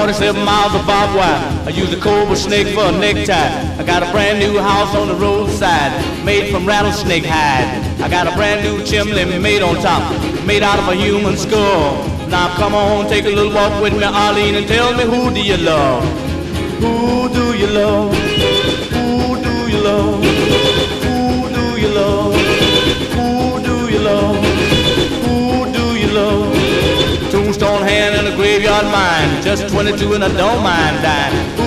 27 miles of barbed wire. I use a cobra snake for a necktie. I got a brand new house on the roadside, made from rattlesnake hide. I got a brand new chimney made on top, made out of a human skull. Now come on, take a little walk with me, Arlene, and tell me, who do you love? Who do you love? Who do you love? Who do you love? Who do you love? Who do you love? Tombstone hand and a graveyard mine, just 22 and I don't mind dying.